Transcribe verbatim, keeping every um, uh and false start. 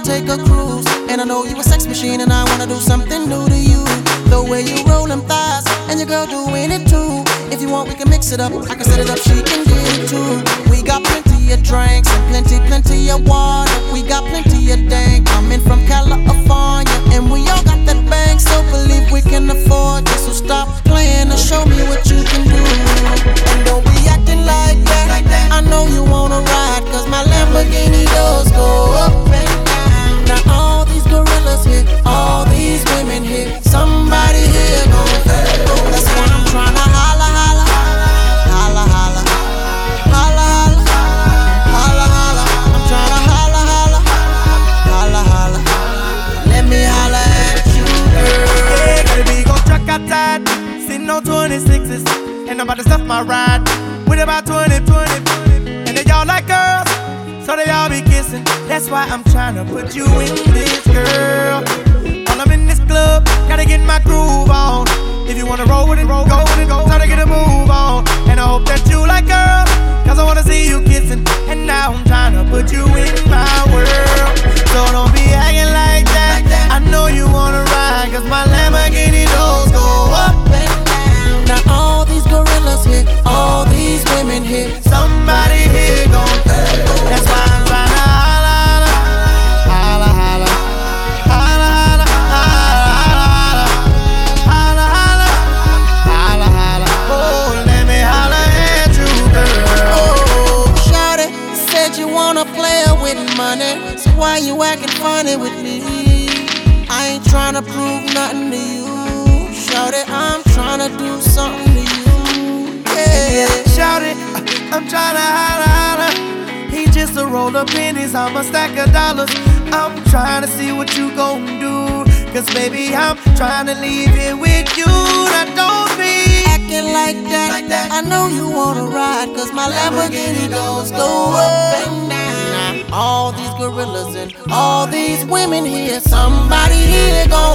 wanna take a cruise, and I know you a sex machine, and I wanna do something new to you. The way you roll them thighs, and your girl doing it too. If you want, we can mix it up. I can set it up, she can get it too. We got plenty of drinks and plenty, plenty of water. We got plenty of dank coming from California, and we all got that bank, so believe we can afford it. So stop playing and show me what you can do. And don't be acting like that. I know you wanna ride, cause my Lamborghini doors go up and down. Now all these gorillas here, all these women here, somebody here gon' go. That's why I'm tryna holla, holla, holla, holla, holla, holla, holla. I'm tryna holla, holla, holla, holla. Let me holla at you, girl. Yeah, gotta be gon' truck outside, sitting on twenty-sixes, and I'm about to stuff my ride with about twenty, twenty, and they all like girls, so they all be kissing. That's why I'm tryna put you in this, girl. While I'm in this club, gotta get my groove on. If you wanna roll with it, roll, go with it, go. Time to get a move on. And I hope that you like girl, cause I wanna see you kissing. And now I'm tryna put you in my world. So don't be acting like that. I know you wanna ride, cause my Lamborghini doors go up and down. Now all these gorillas here, all these women here, somebody here gon' go. That's why I'm tryna holla, holla, holla, holla, holla, holla, holla, holla, holla, holla. Oh, let me holla at you, girl. oh, shawty, said you wanna play with money, so why you acting funny with me? I ain't tryna prove nothing to you, shawty, I'm tryna do something to you, yeah. Shout it, I'm tryna holla, holla. He just a roll of pennies, I'm a stack of dollars. I'm tryna see what you gon' do, cause baby I'm tryna leave it with you. Now don't be acting like that. like that. I know you wanna ride, cause my Lamborghini doors go up and down. Now all these gorillas and all these women here, somebody here gon'